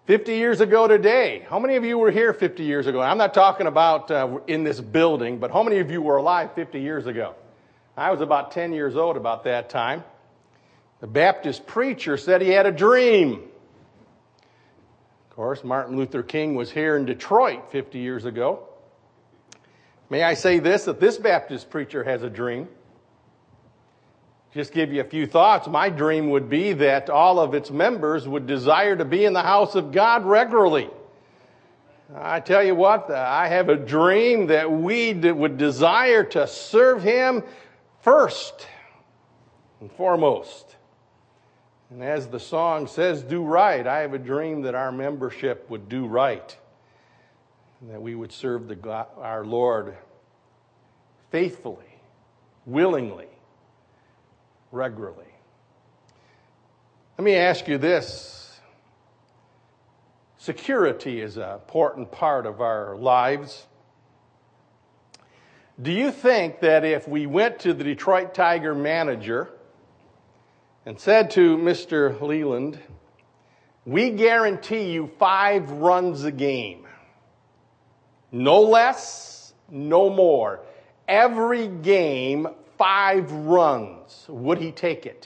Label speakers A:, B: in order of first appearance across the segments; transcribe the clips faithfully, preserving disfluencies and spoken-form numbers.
A: fifty years ago today, how many of you were here fifty years ago? I'm not talking about uh, in this building, but how many of you were alive fifty years ago? I was about ten years old about that time. The Baptist preacher said he had a dream. Of course, Martin Luther King was here in Detroit fifty years ago. May I say this, that this Baptist preacher has a dream? Just give you a few thoughts. My dream would be that all of its members would desire to be in the house of God regularly. I tell you what, I have a dream that we would desire to serve Him first and foremost. And as the song says, do right. I have a dream that our membership would do right. And that we would serve the God, our Lord faithfully, willingly, regularly. Let me ask you this. Security is an important part of our lives. Do you think that if we went to the Detroit Tiger manager and said to Mister Leland, we guarantee you five runs a game, no less, no more, every game, five runs, would he take it?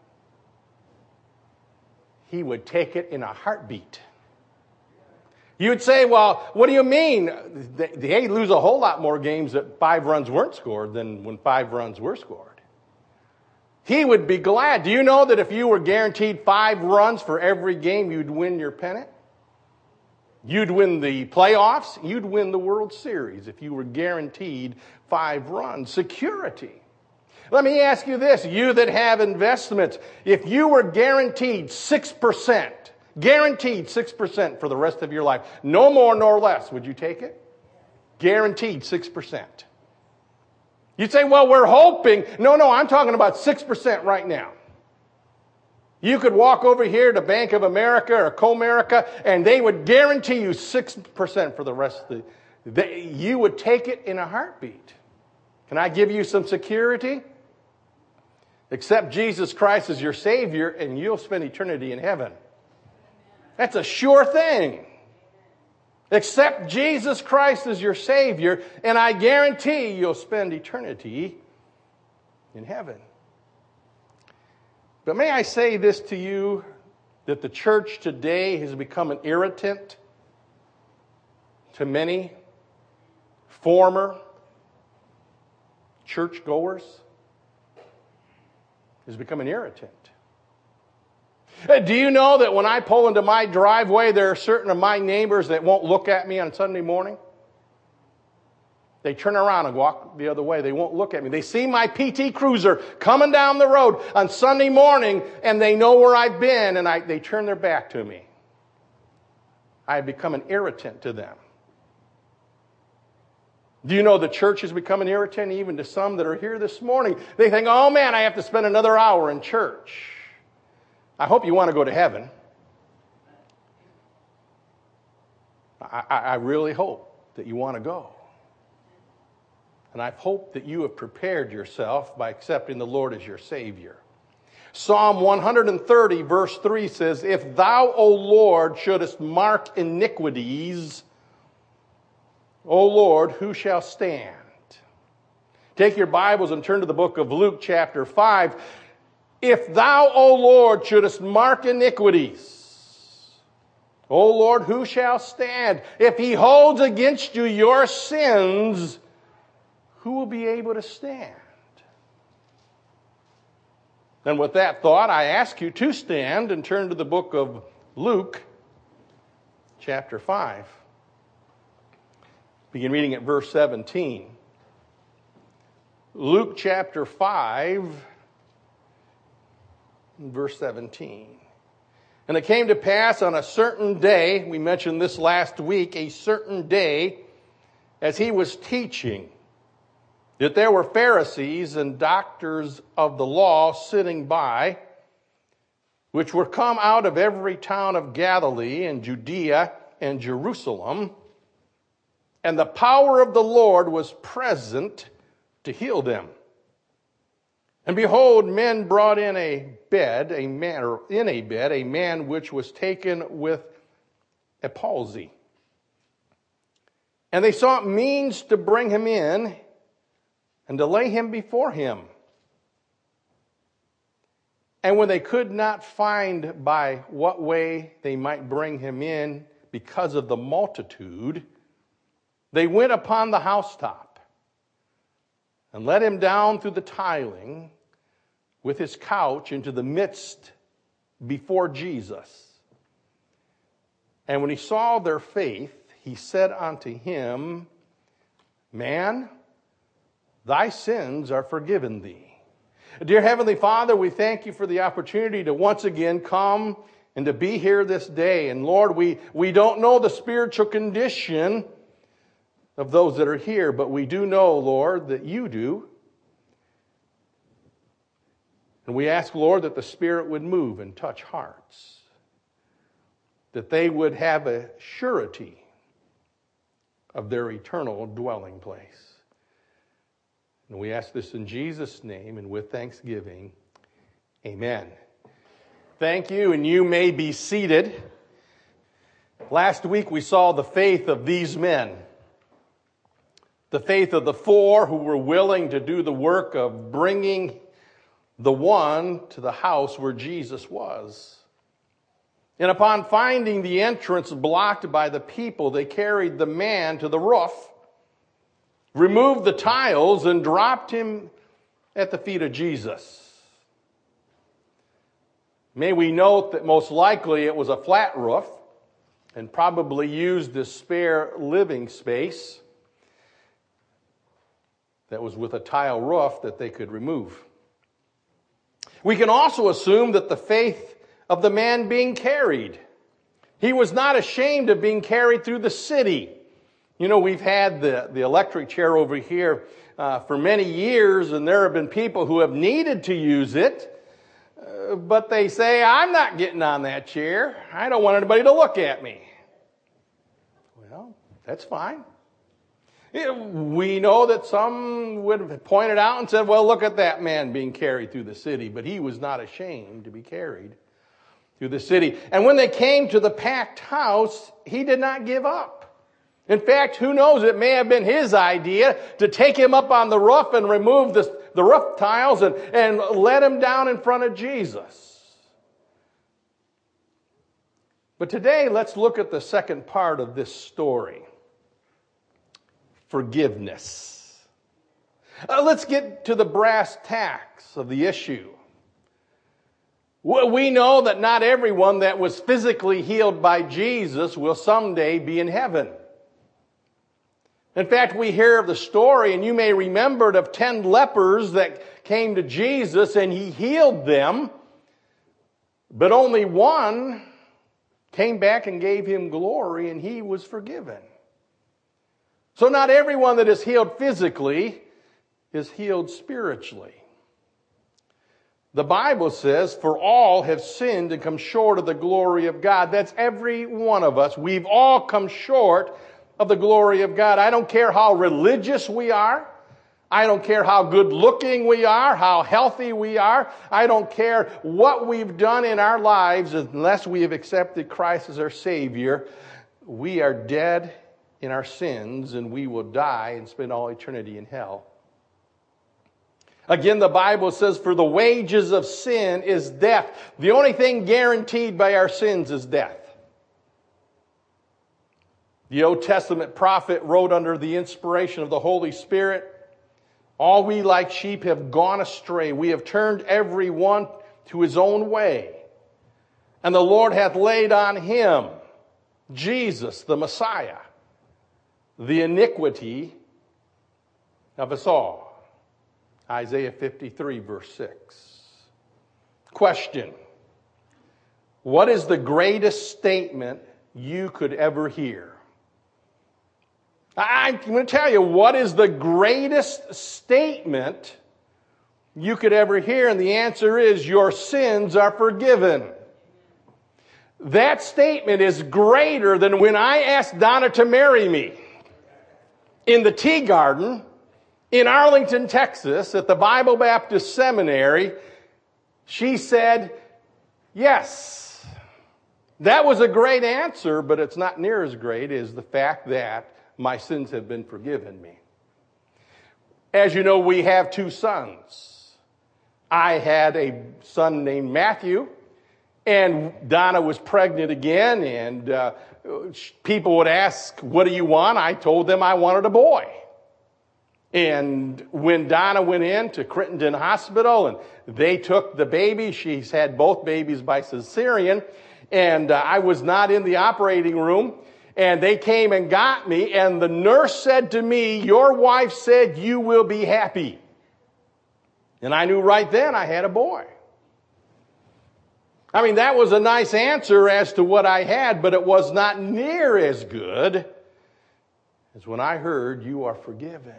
A: He would take it in a heartbeat. You would say, well, what do you mean? They, they lose a whole lot more games that five runs weren't scored than when five runs were scored. He would be glad. Do you know that if you were guaranteed five runs for every game, you'd win your pennant? You'd win the playoffs. You'd win the World Series if you were guaranteed five runs. Security. Let me ask you this, you that have investments, if you were guaranteed six percent, guaranteed six percent for the rest of your life, no more nor less, would you take it? Guaranteed six percent. You'd say, well, we're hoping. No, no, I'm talking about six percent right now. You could walk over here to Bank of America or Comerica, and they would guarantee you six percent for the rest of the... They, you would take it in a heartbeat. Can I give you some security? Accept Jesus Christ as your Savior, and you'll spend eternity in heaven. That's a sure thing. Accept Jesus Christ as your Savior, and I guarantee you'll spend eternity in heaven. But may I say this to you, that the church today has become an irritant to many former churchgoers. Has become an irritant. Do you know that when I pull into my driveway, there are certain of my neighbors that won't look at me on Sunday morning? They turn around and walk the other way. They won't look at me. They see my P T Cruiser coming down the road on Sunday morning, and they know where I've been, and I, they turn their back to me. I have become an irritant to them. Do you know the church has become an irritant even to some that are here this morning? They think, oh man, I have to spend another hour in church. I hope you want to go to heaven. I, I really hope that you want to go. And I hope that you have prepared yourself by accepting the Lord as your Savior. Psalm one thirty verse three says, if thou, O Lord, shouldest mark iniquities, O Lord, who shall stand? Take your Bibles and turn to the book of Luke chapter five. If thou, O Lord, shouldest mark iniquities, O Lord, who shall stand? If he holds against you your sins, who will be able to stand? And with that thought, I ask you to stand and turn to the book of Luke chapter five. Begin reading at verse seventeen. Luke chapter five, verse seventeen. And it came to pass on a certain day, we mentioned this last week, a certain day, as he was teaching, that there were Pharisees and doctors of the law sitting by, which were come out of every town of Galilee and Judea and Jerusalem, and the power of the Lord was present to heal them. And behold, men brought in a bed, a man, or in a bed, a man which was taken with a palsy. And they sought means to bring him in and to lay him before him. And when they could not find by what way they might bring him in because of the multitude, they went upon the housetop and let him down through the tiling with his couch into the midst before Jesus. And when he saw their faith, he said unto him, Man, thy sins are forgiven thee. Dear Heavenly Father, we thank you for the opportunity to once again come and to be here this day. And Lord, we, we don't know the spiritual condition of those that are here, but we do know, Lord, that you do. And we ask, Lord, that the Spirit would move and touch hearts, that they would have a surety of their eternal dwelling place. And we ask this in Jesus' name and with thanksgiving. Amen. Thank you, and you may be seated. Last week we saw the faith of these men. The faith of the four who were willing to do the work of bringing the one to the house where Jesus was. And upon finding the entrance blocked by the people, they carried the man to the roof, removed the tiles, and dropped him at the feet of Jesus. May we note that most likely it was a flat roof and probably used as spare living space that was with a tile roof that they could remove. We can also assume that the faith of the man being carried. He was not ashamed of being carried through the city. You know, we've had the, the electric chair over here uh, for many years, and there have been people who have needed to use it, uh, but they say, I'm not getting on that chair. I don't want anybody to look at me. Well, that's fine. We know that some would have pointed out and said, well, look at that man being carried through the city, but he was not ashamed to be carried through the city. And when they came to the packed house, he did not give up. In fact, who knows, it may have been his idea to take him up on the roof and remove the, the roof tiles and, and let him down in front of Jesus. But today, let's look at the second part of this story. Forgiveness. Uh, let's get to the brass tacks of the issue. We know that not everyone that was physically healed by Jesus will someday be in heaven. In fact, we hear of the story, and you may remember it, of ten lepers that came to Jesus and he healed them, but only one came back and gave him glory, and he was forgiven. So not everyone that is healed physically is healed spiritually. The Bible says, for all have sinned and come short of the glory of God. That's every one of us. We've all come short of the glory of God. I don't care how religious we are. I don't care how good looking we are, how healthy we are. I don't care what we've done in our lives unless we have accepted Christ as our Savior. We are dead in our sins, and we will die and spend all eternity in hell. Again, the Bible says, for the wages of sin is death. The only thing guaranteed by our sins is death. The Old Testament prophet wrote under the inspiration of the Holy Spirit, all we like sheep have gone astray. We have turned every one to his own way. And the Lord hath laid on him, Jesus, the Messiah, the iniquity of us all. Isaiah fifty-three, verse six. Question. What is the greatest statement you could ever hear? I'm going to tell you what is the greatest statement you could ever hear, and the answer is your sins are forgiven. That statement is greater than when I asked Donna to marry me in the tea garden in Arlington, Texas, at the Bible Baptist Seminary. She said, yes. That was a great answer, but it's not near as great as the fact that my sins have been forgiven me. As you know, we have two sons. I had a son named Matthew, and Donna was pregnant again, and uh, people would ask, what do you want? I told them I wanted a boy. And when Donna went in to Crittenden Hospital and they took the baby, she's had both babies by cesarean, and uh, I was not in the operating room, and they came and got me, and the nurse said to me, your wife said you will be happy. And I knew right then I had a boy. I mean, that was a nice answer as to what I had, but it was not near as good as when I heard you are forgiven.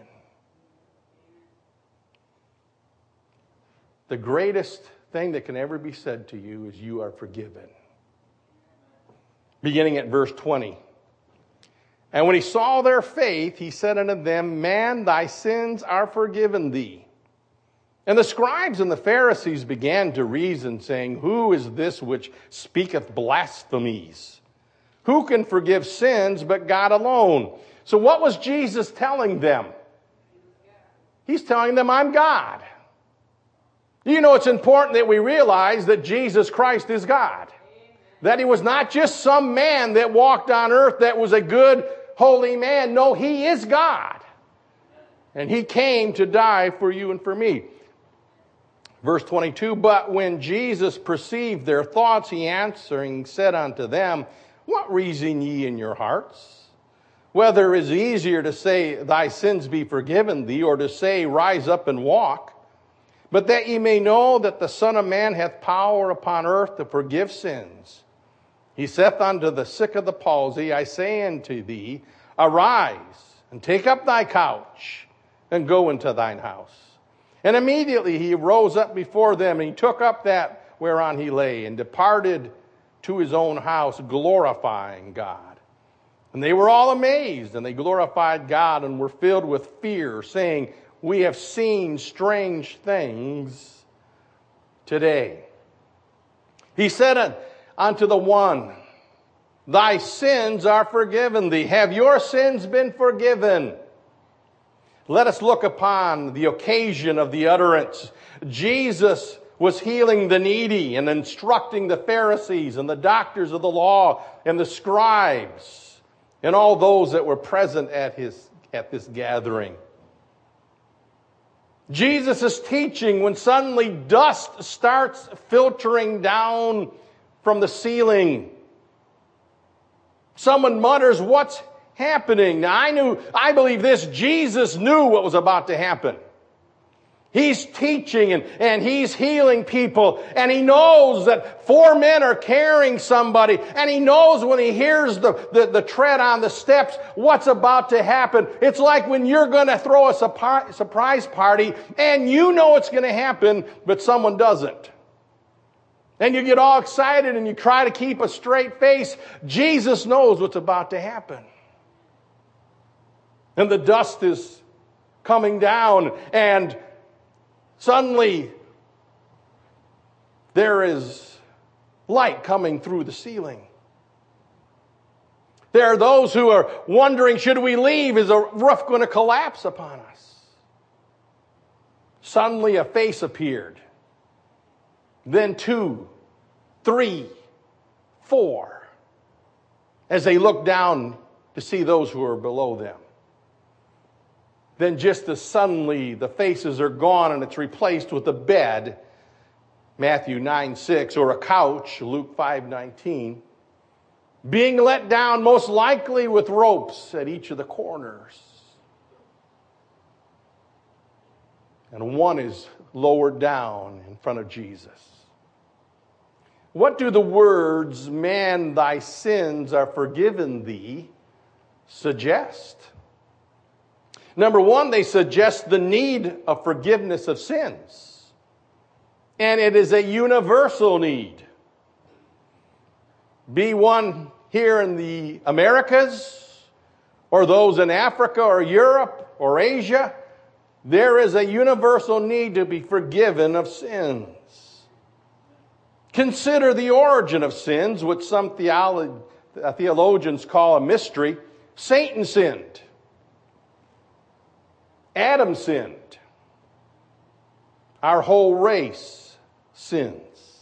A: The greatest thing that can ever be said to you is you are forgiven. Beginning at verse twenty. And when he saw their faith, he said unto them, man, thy sins are forgiven thee. And the scribes and the Pharisees began to reason, saying, who is this which speaketh blasphemies? Who can forgive sins but God alone? So what was Jesus telling them? He's telling them, I'm God. You know, it's important that we realize that Jesus Christ is God. That he was not just some man that walked on earth that was a good, holy man. No, he is God. And he came to die for you and for me. Verse twenty-two, but when Jesus perceived their thoughts, he answering said unto them, what reason ye in your hearts? Whether it is easier to say, thy sins be forgiven thee, or to say, rise up and walk. But that ye may know that the Son of Man hath power upon earth to forgive sins. He saith unto the sick of the palsy, I say unto thee, arise, and take up thy couch, and go into thine house. And immediately he rose up before them, and he took up that whereon he lay, and departed to his own house, glorifying God. And they were all amazed, and they glorified God, and were filled with fear, saying, we have seen strange things today. He said unto the one, thy sins are forgiven thee. Have your sins been forgiven? Let us look upon the occasion of the utterance. Jesus was healing the needy and instructing the Pharisees and the doctors of the law and the scribes and all those that were present at his at this gathering. Jesus is teaching when suddenly dust starts filtering down from the ceiling. Someone mutters, what's happening? Now I knew, I believe this, Jesus knew what was about to happen. He's teaching and, and he's healing people, and he knows that four men are carrying somebody, and he knows when he hears the, the, the tread on the steps what's about to happen. It's like when you're going to throw a surprise party and you know it's going to happen, but someone doesn't. And you get all excited and you try to keep a straight face. Jesus knows what's about to happen. And the dust is coming down, and suddenly, there is light coming through the ceiling. There are those who are wondering, should we leave? Is the roof going to collapse upon us? Suddenly a face appeared. Then two, three, four, as they looked down to see those who are below them. Then just as suddenly the faces are gone and it's replaced with a bed, Matthew nine six, or a couch, Luke five nineteen, being let down most likely with ropes at each of the corners. And one is lowered down in front of Jesus. What do the words, man, thy sins are forgiven thee, suggest? Number one, they suggest the need of forgiveness of sins. And it is a universal need. Be one here in the Americas, or those in Africa or Europe or Asia, there is a universal need to be forgiven of sins. Consider the origin of sins, which some theolo- theologians call a mystery. Satan sinned. Adam sinned. Our whole race sins.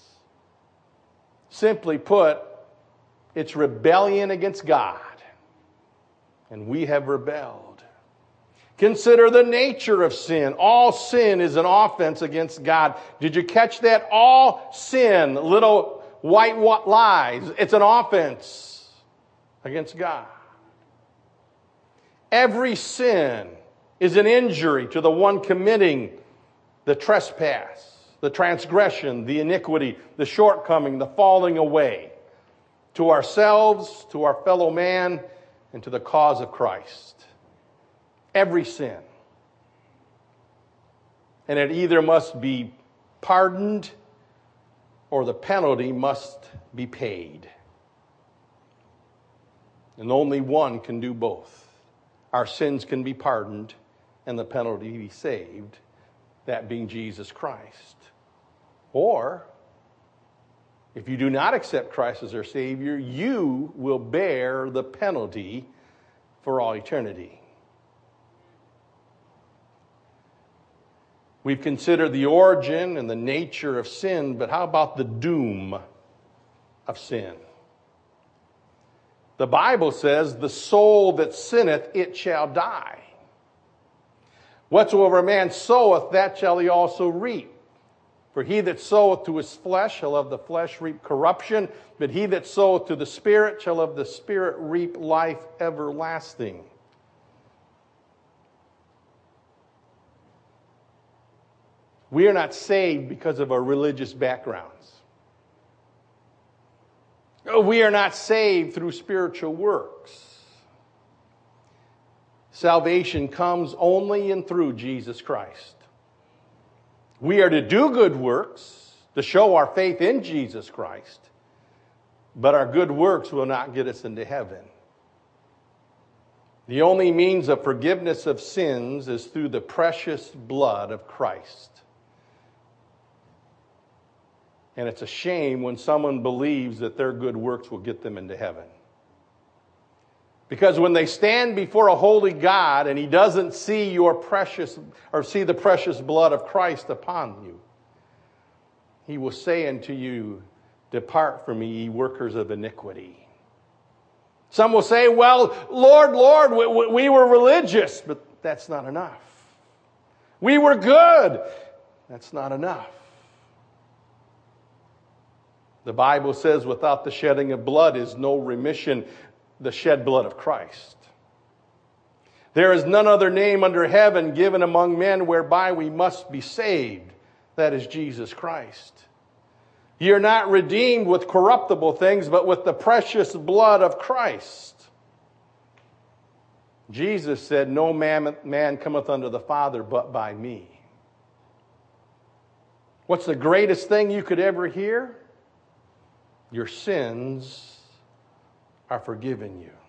A: Simply put, it's rebellion against God. And we have rebelled. Consider the nature of sin. All sin is an offense against God. Did you catch that? All sin, little white lies, it's an offense against God. Every sin is an injury to the one committing the trespass, the transgression, the iniquity, the shortcoming, the falling away, to ourselves, to our fellow man, and to the cause of Christ. Every sin. And it either must be pardoned or the penalty must be paid. And only one can do both. Our sins can be pardoned and the penalty be saved, that being Jesus Christ. Or, if you do not accept Christ as our Savior, you will bear the penalty for all eternity. We've considered the origin and the nature of sin, but how about the doom of sin? The Bible says, the soul that sinneth, it shall die. Whatsoever a man soweth, that shall he also reap. For he that soweth to his flesh shall of the flesh reap corruption, but he that soweth to the Spirit shall of the Spirit reap life everlasting. We are not saved because of our religious backgrounds. We are not saved through spiritual works. Salvation comes only and through Jesus Christ. We are to do good works to show our faith in Jesus Christ, but our good works will not get us into heaven. The only means of forgiveness of sins is through the precious blood of Christ. And it's a shame when someone believes that their good works will get them into heaven. Because when they stand before a holy God and He doesn't see your precious, or see the precious blood of Christ upon you, He will say unto you, depart from me, ye workers of iniquity. Some will say, well, Lord, Lord, we, we were religious, but that's not enough. We were good. That's not enough. The Bible says without the shedding of blood is no remission, the shed blood of Christ. There is none other name under heaven given among men whereby we must be saved. That is Jesus Christ. You're not redeemed with corruptible things, but with the precious blood of Christ. Jesus said, no man, man cometh unto the Father but by me. What's the greatest thing you could ever hear? Your sins are forgiven you.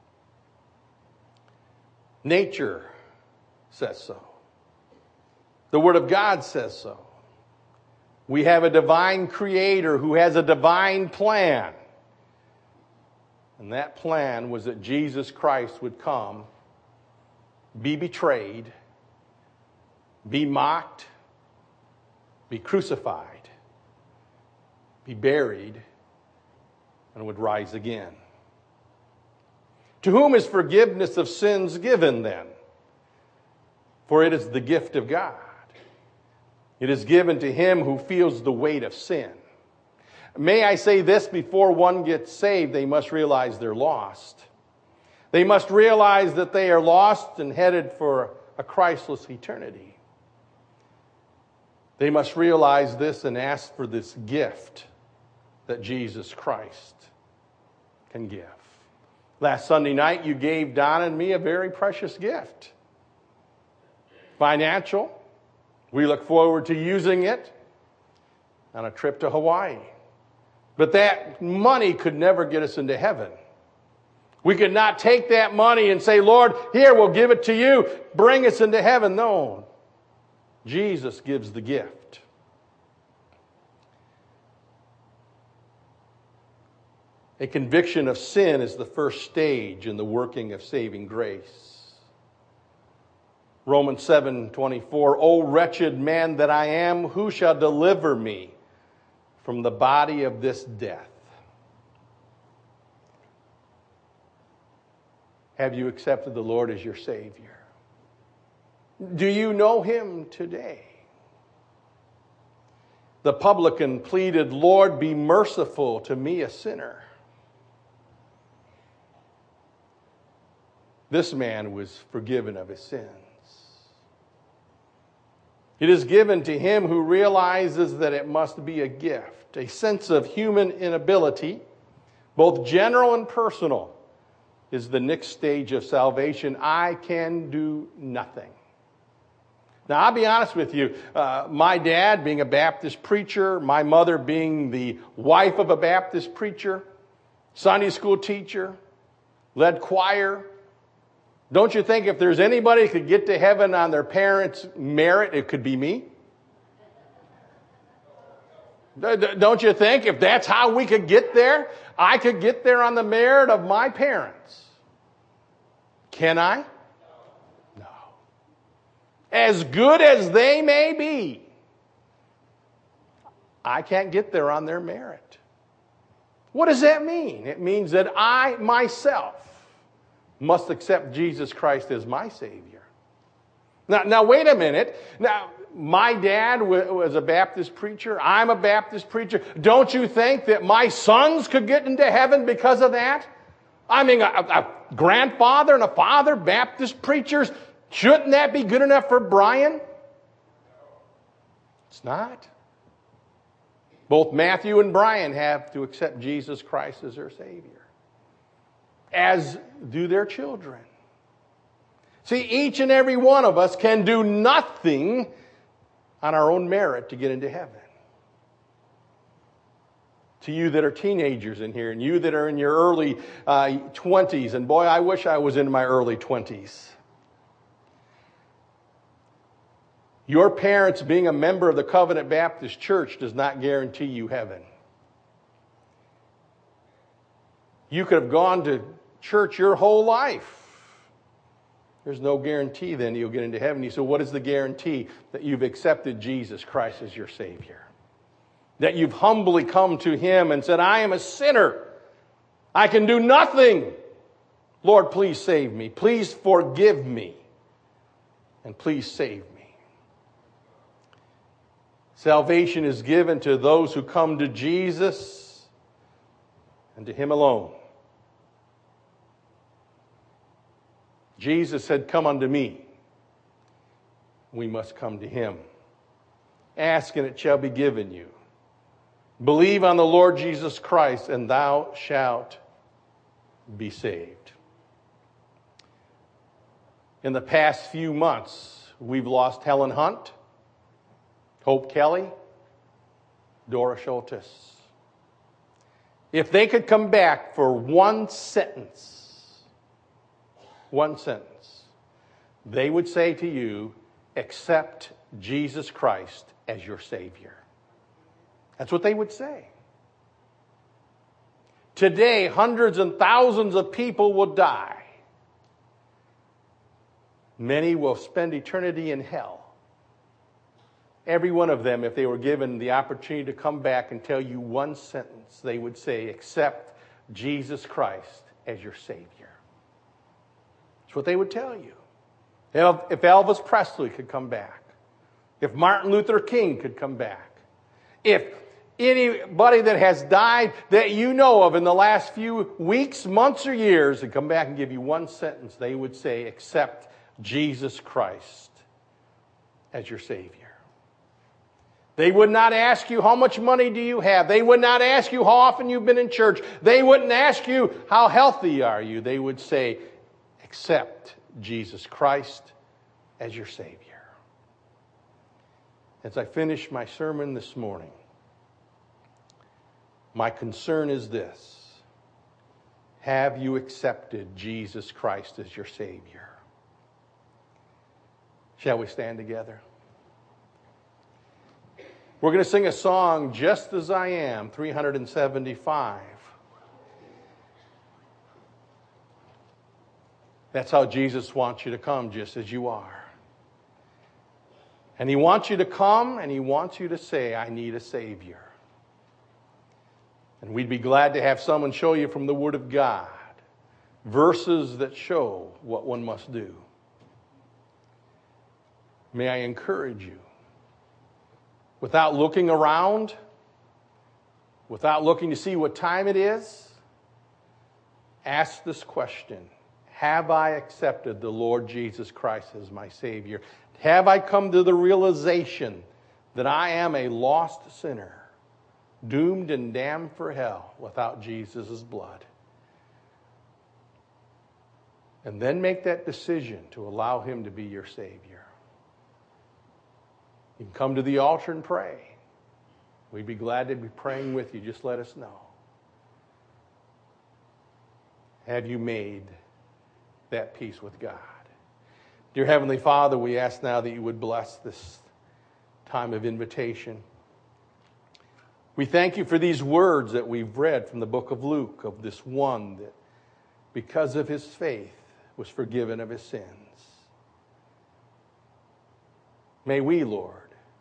A: Nature says so. The Word of God says so. We have a divine creator who has a divine plan. And that plan was that Jesus Christ would come, be betrayed, be mocked, be crucified, be buried, and would rise again. To whom is forgiveness of sins given then? For it is the gift of God. It is given to him who feels the weight of sin. May I say this, before one gets saved, they must realize they're lost. They must realize that they are lost and headed for a Christless eternity. They must realize this and ask for this gift that Jesus Christ can give. Last Sunday night, you gave Don and me a very precious gift. Financial. We look forward to using it on a trip to Hawaii. But that money could never get us into heaven. We could not take that money and say, Lord, here, we'll give it to you. Bring us into heaven. No. Jesus gives the gift. A conviction of sin is the first stage in the working of saving grace. Romans seven twenty-four, O wretched man that I am, who shall deliver me from the body of this death? Have you accepted the Lord as your Savior? Do you know Him today? The publican pleaded, Lord, be merciful to me, a sinner. This man was forgiven of his sins. It is given to him who realizes that it must be a gift, a sense of human inability, both general and personal, is the next stage of salvation. I can do nothing. Now, I'll be honest with you. Uh, my dad being a Baptist preacher, my mother being the wife of a Baptist preacher, Sunday school teacher, led choir. Don't you think if there's anybody who could get to heaven on their parents' merit, it could be me? Don't you think if that's how we could get there, I could get there on the merit of my parents? Can I? No. As good as they may be, I can't get there on their merit. What does that mean? It means that I myself must accept Jesus Christ as my Savior. Now, now wait a minute. Now, my dad was a Baptist preacher. I'm a Baptist preacher. Don't you think that my sons could get into heaven because of that? I mean, a, a grandfather and a father, Baptist preachers, shouldn't that be good enough for Brian? It's not. Both Matthew and Brian have to accept Jesus Christ as their Savior, as do their children. See, each and every one of us can do nothing on our own merit to get into heaven. To you that are teenagers in here, and you that are in your early uh, twenties, and boy, I wish I was in my early twenties. Your parents being a member of the Covenant Baptist Church does not guarantee you heaven. You could have gone to church your whole life. There's no guarantee then you'll get into heaven. You say, what is the guarantee? That you've accepted Jesus Christ as your Savior. That you've humbly come to Him and said, I am a sinner. I can do nothing. Lord, please save me. Please forgive me. And please save me. Salvation is given to those who come to Jesus and to Him alone. Jesus said, come unto me. We must come to Him. Ask and it shall be given you. Believe on the Lord Jesus Christ and thou shalt be saved. In the past few months, we've lost Helen Hunt, Hope Kelly, Dora Schultes. If they could come back for one sentence, one sentence, they would say to you, accept Jesus Christ as your Savior. That's what they would say. Today, hundreds and thousands of people will die. Many will spend eternity in hell. Every one of them, if they were given the opportunity to come back and tell you one sentence, they would say, accept Jesus Christ as your Savior. That's what they would tell you. If Elvis Presley could come back, if Martin Luther King could come back, if anybody that has died that you know of in the last few weeks, months, or years could come back and give you one sentence, they would say, accept Jesus Christ as your Savior. They would not ask you, how much money do you have? They would not ask you how often you've been in church. They wouldn't ask you, how healthy are you? They would say, accept Jesus Christ as your Savior. As I finish my sermon this morning, my concern is this. Have you accepted Jesus Christ as your Savior? Shall we stand together? We're going to sing a song, Just As I Am, three seventy-five. That's how Jesus wants you to come, just as you are. And He wants you to come and He wants you to say, I need a Savior. And we'd be glad to have someone show you from the Word of God verses that show what one must do. May I encourage you, without looking around, without looking to see what time it is, ask this question: have I accepted the Lord Jesus Christ as my Savior? Have I come to the realization that I am a lost sinner, doomed and damned for hell without Jesus' blood? And then make that decision to allow Him to be your Savior. You can come to the altar and pray. We'd be glad to be praying with you. Just let us know. Have you made that peace with God? Dear Heavenly Father, we ask now that you would bless this time of invitation. We thank you for these words that we've read from the book of Luke, of this one that, because of his faith, was forgiven of his sins. May we, Lord,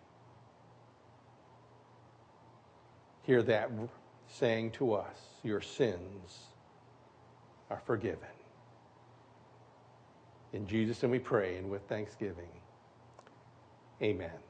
A: hear that saying to us, your sins are forgiven. In Jesus' name we pray, and with thanksgiving, amen.